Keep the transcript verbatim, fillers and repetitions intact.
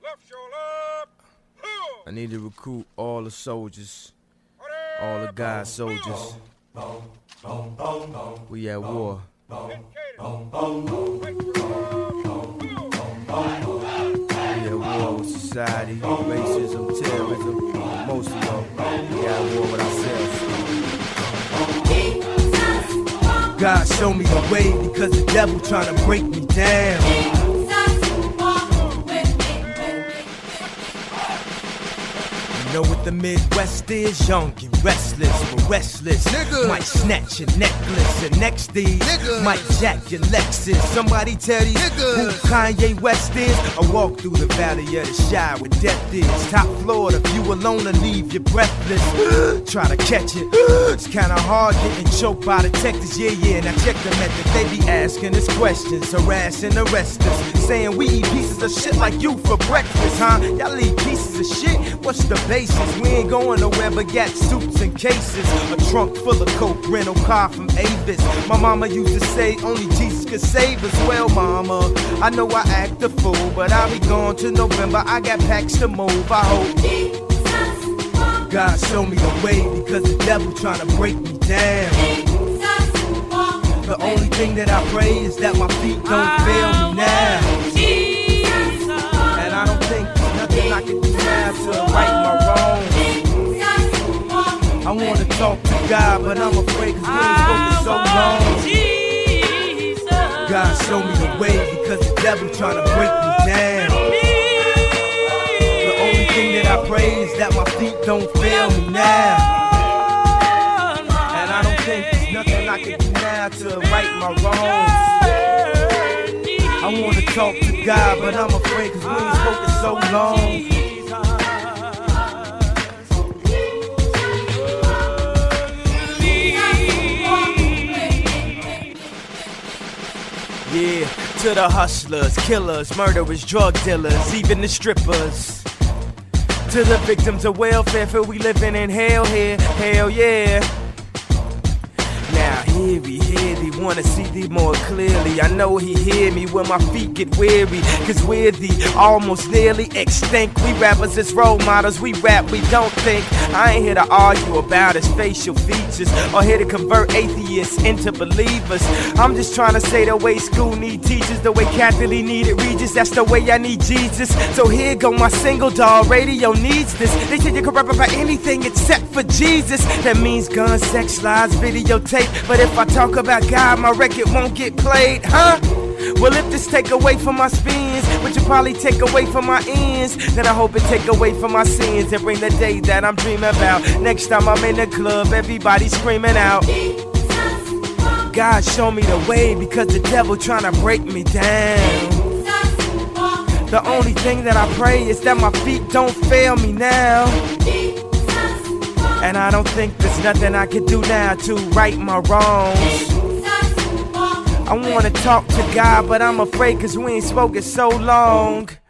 I need to recruit all the soldiers, all the God soldiers. We at war. We at war with society, racism, terrorism, most of them. We at war with ourselves. God show me the way because the devil trying to break me down. You know what the Midwest is? Young and restless, but restless. Nigga. Might snatch your necklace, and next these Nigga. Might jack your Lexus. Somebody tell these Nigga. Who Kanye West is? I walk through the valley of the Shire where death is. Top floor, the view alone to leave you breathless. Try to catch it. It's kinda hard getting choked by detectives. Yeah, yeah, now check the method. They be asking us questions, harassing the rest of us, saying we eat pieces of shit like you for breakfast, huh? Y'all eat pieces of shit? What's the basis? We ain't going nowhere but got suits and cases. A trunk full of coke, rental car from Avis. My mama used to say only Jesus could save us. Well, mama, I know I act a fool, but I'll be gone to November. I got packs to move. I hope God show me the way because the devil trying to break me down. The only thing that I pray is that my feet don't fail me now. And I don't think there's nothing I can do now to right my wrongs. I wanna talk to God, but I'm afraid cause we ain't spoken so long. God show me the way because the devil trying to break me down. The only thing that I pray is that my feet don't fail me now. And I don't think there's nothing I can do now to right my wrongs. I wanna talk to God, but I'm afraid cause we ain't spoken so long. Yeah, to the hustlers, killers, murderers, drug dealers, even the strippers. To the victims of welfare, feel we living in hell here, hell yeah. Now hear me, hear me, wanna see thee more clearly. I know he hear me when my feet get weary, cause we're the almost nearly extinct. We rappers as role models, we rap, we don't think. I ain't here to argue about his facial features, or here to convert atheists into believers. I'm just trying to say the way school need teachers, the way Catholic needed Regis, that's the way I need Jesus. So here go my single, dog, radio needs this. They say you can rap about anything except for Jesus. That means guns, sex, lies, videotape. But if I talk about God, my record won't get played, huh? Well, if this take away from my spins, which will probably take away from my ends, then I hope it take away from my sins and bring the day that I'm dreaming about. Next time I'm in the club, everybody screaming out, God show me the way because the devil trying to break me down. The only thing that I pray is that my feet don't fail me now. And I don't think there's nothing I can do now to right my wrongs. I wanna talk to God, but I'm afraid cause we ain't spoken so long.